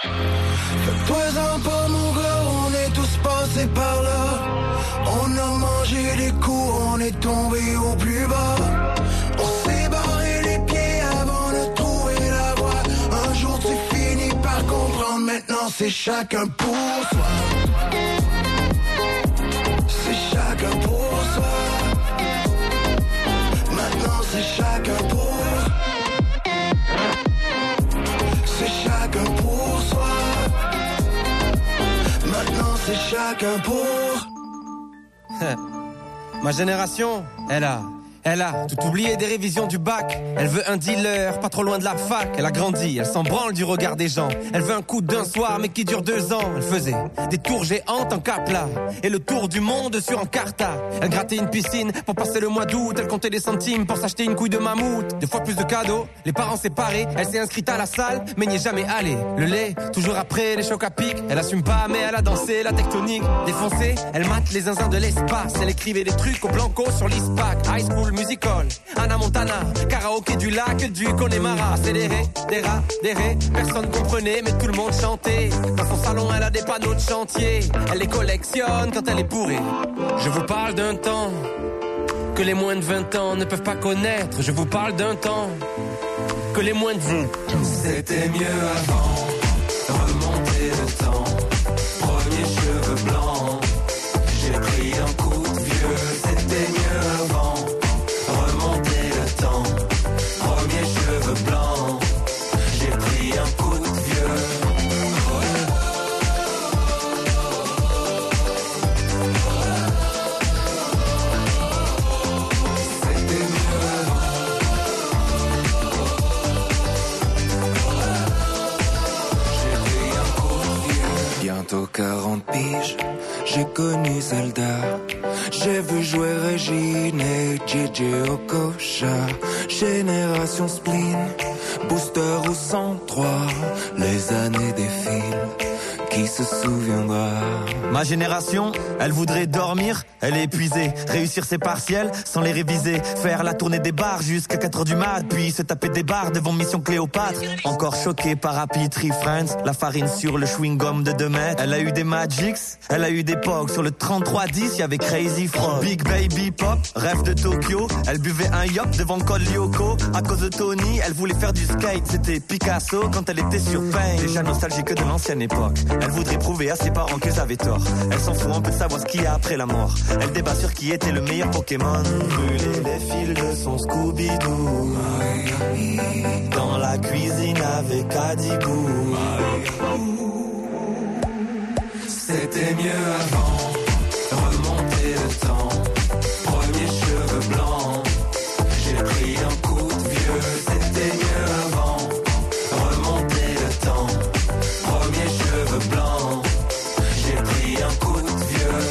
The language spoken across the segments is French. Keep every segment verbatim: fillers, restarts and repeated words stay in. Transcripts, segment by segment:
Fais-toi-en pas mon gars, on est tous passés par là. On a mangé des coups, on est tombé au plus bas. On s'est barré les pieds avant de trouver la voie. Un jour tu finis par comprendre, maintenant c'est chacun pour soi. C'est chacun pour soi. Maintenant c'est chacun pour. C'est chacun pour soi. Maintenant c'est chacun pour. Ma génération, elle a, elle a tout oublié des révisions du bac. Elle veut un dealer, pas trop loin de la fac. Elle a grandi, elle s'en branle du regard des gens. Elle veut un coup d'un soir, mais qui dure deux ans. Elle faisait des tours géantes en Capla et le tour du monde sur Encarta. Elle grattait une piscine pour passer le mois d'août. Elle comptait des centimes pour s'acheter une couille de mammouth. Deux fois plus de cadeaux, les parents séparés. Elle s'est inscrite à la salle, mais n'y est jamais allée. Le lait, toujours après les chocs à pic. Elle assume pas, mais elle a dansé la tectonique. Défoncée, elle mate les zinzins de l'espace. Elle écrivait des trucs au blanco sur l'ISPAC. High School Musical, Anna Montana, karaoké du lac du Connemara. Accéléré, des rats, des raies, personne comprenait, mais tout le monde chantait. Dans son salon, elle a des panneaux de chantier. Elle les collectionne quand elle est bourrée. Je vous parle d'un temps que les moins de vingt ans ne peuvent pas connaître. Je vous parle d'un temps que les moins de vingt C'était mieux avant, remonter le temps. Premier cheveux blancs, j'ai pris un coup de vieux. C'était mieux avant, remonter le temps. Premier cheveux blancs, j'ai pris un coup de vieux. C'était mieux avant. J'ai pris un coup de vieux. Bientôt quarante piges, j'ai connu Zelda. J'ai vu jouer Régine et J J Okocha. Génération spleen, booster au cent trois. Les années défilent, qui se souviendra? Ma génération, elle voudrait dormir, elle est épuisée. Réussir ses partiels sans les réviser. Faire la tournée des bars jusqu'à quatre heures du mat. Puis se taper des bars devant Mission Cléopâtre. Encore choquée par Happy Tree Friends. La farine sur le chewing-gum de deux mètres. Elle a eu des Magics, elle a eu des Pogs. Sur le trente-trois dix, y'avait Crazy Frog. Big Baby Pop, rêve de Tokyo. Elle buvait un yop devant Col Lyoko. À cause de Tony, elle voulait faire du skate. C'était Picasso quand elle était sur Pain. Déjà nostalgique de l'ancienne époque. Elle voudrait prouver à ses parents qu'ils avaient tort. Elle s'en fout un peu de savoir ce qu'il y a après la mort. Elle débat sur qui était le meilleur Pokémon. Brûler les fils de son Scooby-Doo. Dans la cuisine avec Adibou. C'était mieux avant, remonter le temps. Premier cheveux blancs, j'ai pris un coup de vieux. C'était mieux avant, remonter le temps. Premier cheveux blancs, j'ai pris un coup de vieux.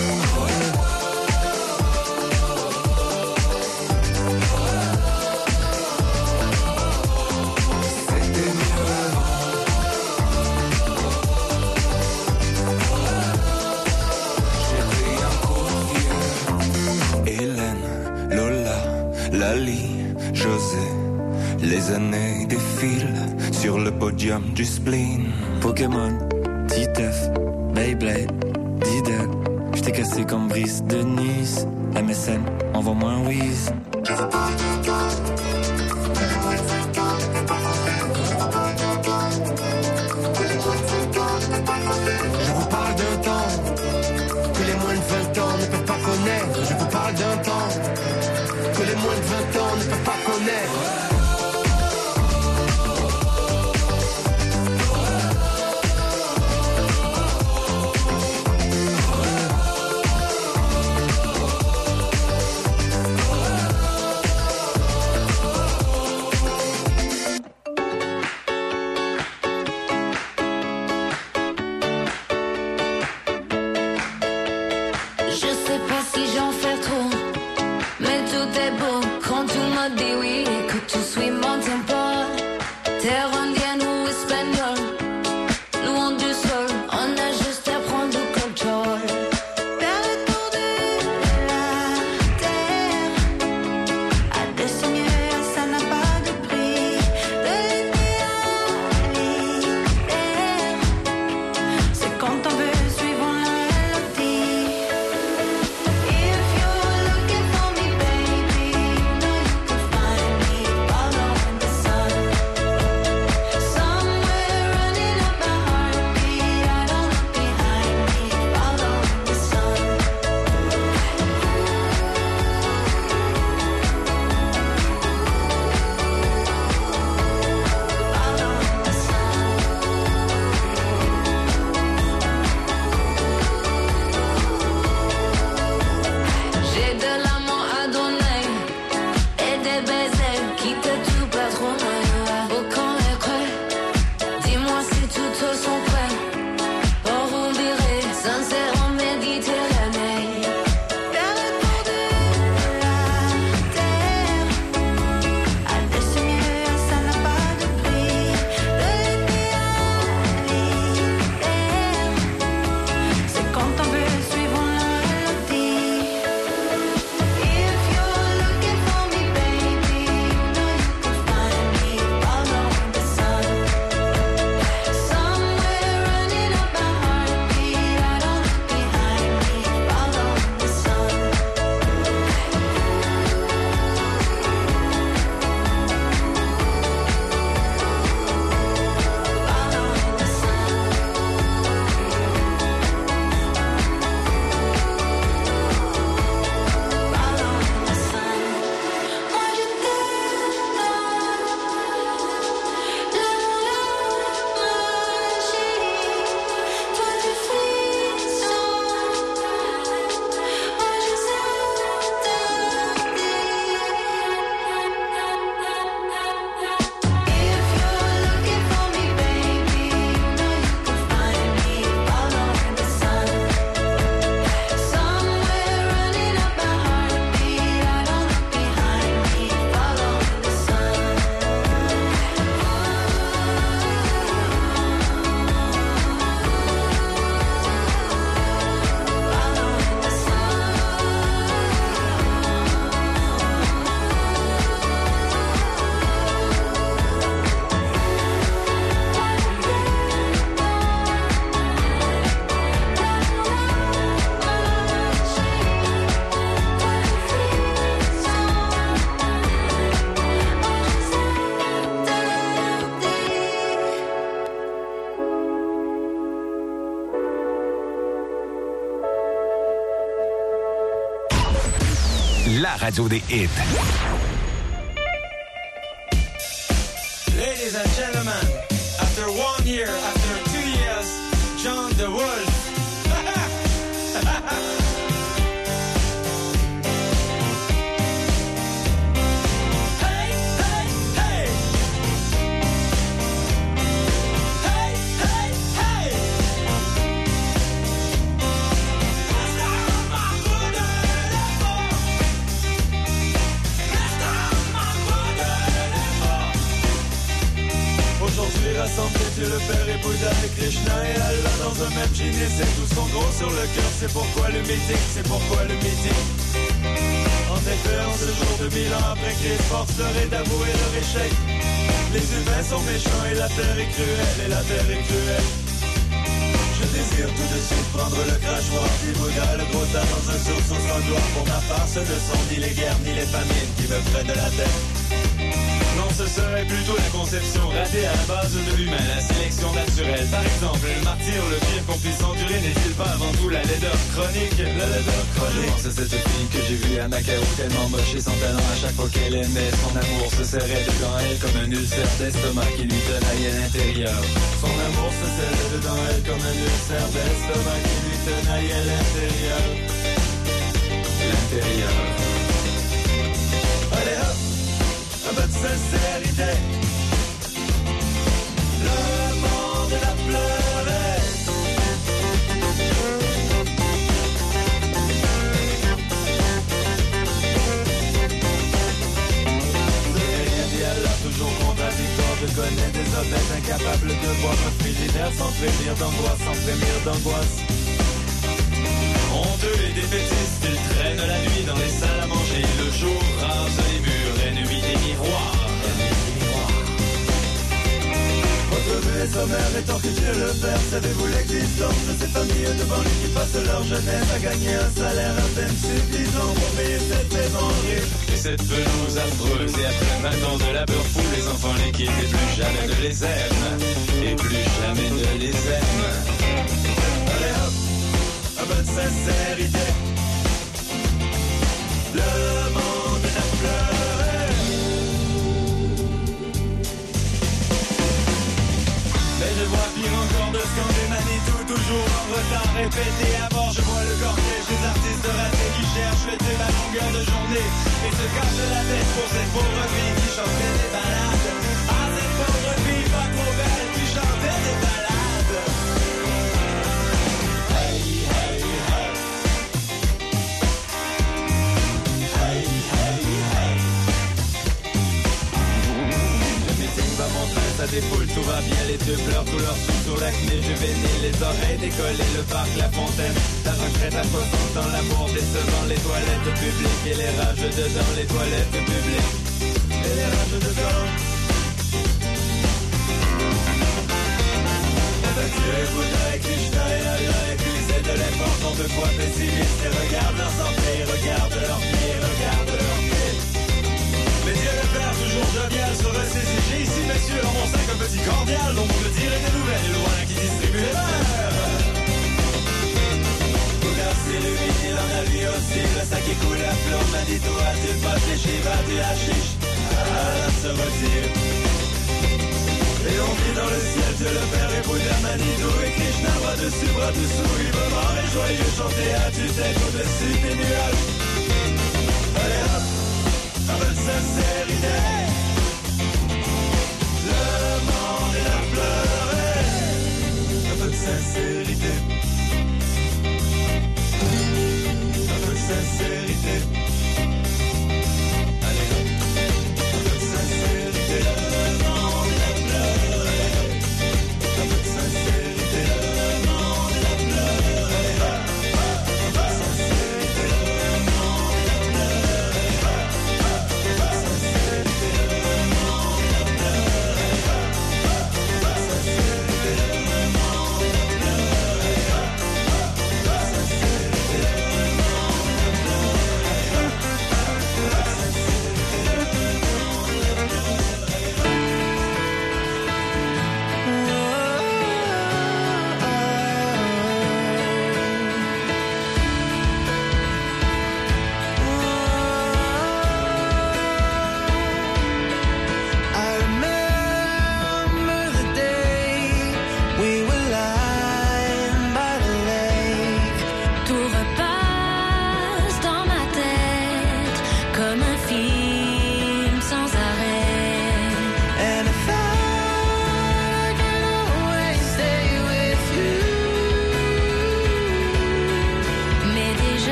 C'était mieux avant. J'ai pris un coup de vieux. Hélène, Lola, Lali, José. Les années défilent sur le podium du spleen. Pokémon, Titeuf, Beyblade, Diddle. J't'ai cassé comme Brice de Nice. M S N, envoie-moi un whiz. Je vous parle d'un temps que les moins de vingt ans ne peuvent pas connaître. Je vous parle d'un temps que les moins de vingt ans ne peuvent pas connaître. la radio des hits. Ladies and gentlemen, after one year, after two years, John the Wolf. Aujourd'hui rassemblés, Dieu le Père et Bouddha et Krishna et Allah dans un même jean et c'est tous sont gros sur le cœur. C'est pourquoi le meeting, c'est pourquoi le meeting. En effet, en ce jour de mille ans après qu'ils forceraient d'avouer leur échec, les humains sont méchants et la terre est cruelle, et la terre est cruelle. Je désire tout de suite prendre le crachoir du Bouddha, le gros tas dans un sursaut sans gloire. Pour ma part, ce ne sont ni les guerres ni les famines qui me prennent de la tête. Non, ce serait plutôt la conception ratée à la base de l'humain, la sélection naturelle. Par exemple, le martyr, le pire qu'on puisse endurer, n'est-il pas avant tout la laideur chronique? La laideur chronique. C'est cette fille que j'ai vue à Macao, tellement moche et sans talent. À chaque fois qu'elle aimait, son amour se serrait dedans elle comme un ulcère d'estomac qui lui tenaillait à l'intérieur. Son amour se serrait dedans elle comme un ulcère d'estomac qui lui tenaillait à l'intérieur. L'intérieur. Allez hop! Un peu de sincérité. Le monde l'a pleuré. Ce n'est rien dit à l'heure, toujours contradictoire. Je connais des honnêtes incapables de voir un frigidaire sans frémir d'angoisse, sans frémir d'angoisse. Honteux et défaitistes, ils traînent la nuit dans les salles à manger. Le jour rase les murs, ennemi des miroirs. Votre vue est sommaire et tant que Dieu le Père, savez-vous l'existence de ces familles devant lui qui passent leur jeunesse à gagner un salaire à peine suffisant pour payer cette maison horrible et cette pelouse affreuse. Et après vingt ans de labeur fou, les enfants les quittent et plus jamais ne les aiment. Et plus jamais ne les aiment. Allez hop! Un peu de sincérité. Le monde a pleuré. Mais je vois pire encore de scander Manitou, toujours en retard, répété à mort. Je vois le cortège des artistes ratés qui cherchent le thème à longueur de journée et se cachent la tête pour cette pauvre fille qui chantait des balades. Ah, cette pauvre fille pas trop belle qui chantait des balades. Ça défoule, tout va bien, les yeux pleurent, tout leur sous sur l'acné juvénile, les oreilles décollées, le parc, la fontaine, la retraite à soixante ans, l'amour décevant, les toilettes publiques et les rages dedans, les toilettes publiques et les rages dedans. Dieu, Bouddha et Krishna et Allah épuisés de l'effort, sont deux fois pessimistes et regardent leur santé, regardent leurs pieds, regardent leurs pieds. Mais Dieu le Père, toujours jovial, se ressaisit. J'ai ici, messieurs, dans mon sac un petit cordial dont vous me direz des nouvelles, et le voilà qui distribue les valeurs. Bouddha s'illumine, il en a lui aussi, le sac est coulé à flot. Manitou a-t-il pas fléchi, va du hashish, Allah se retire. Et on vit dans le ciel, Dieu le Père et Bouddha, Manitou et Krishna, bras dessus, bras dessous, librement et joyeux, chanter à tue-tête au-dessus des nuages. Allez hop! Un peu de sincérité. Le monde a pleuré. Un peu de sincérité. Un peu de sincérité.